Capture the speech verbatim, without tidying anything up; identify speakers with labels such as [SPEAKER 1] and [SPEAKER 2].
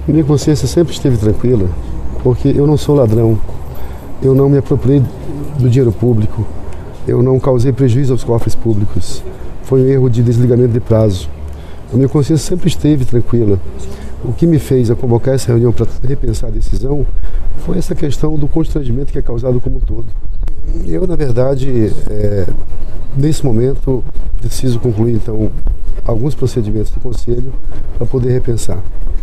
[SPEAKER 1] Minha consciência sempre esteve tranquila, porque eu não sou ladrão, eu não me apropriei do dinheiro público, eu não causei prejuízo aos cofres públicos, foi um erro de desligamento de prazo. A minha consciência sempre esteve tranquila. O que me fez a convocar essa reunião para repensar a decisão foi essa questão do constrangimento que é causado como um todo. Eu, na verdade, é, nesse momento, preciso concluir, então, alguns procedimentos do Conselho para poder repensar.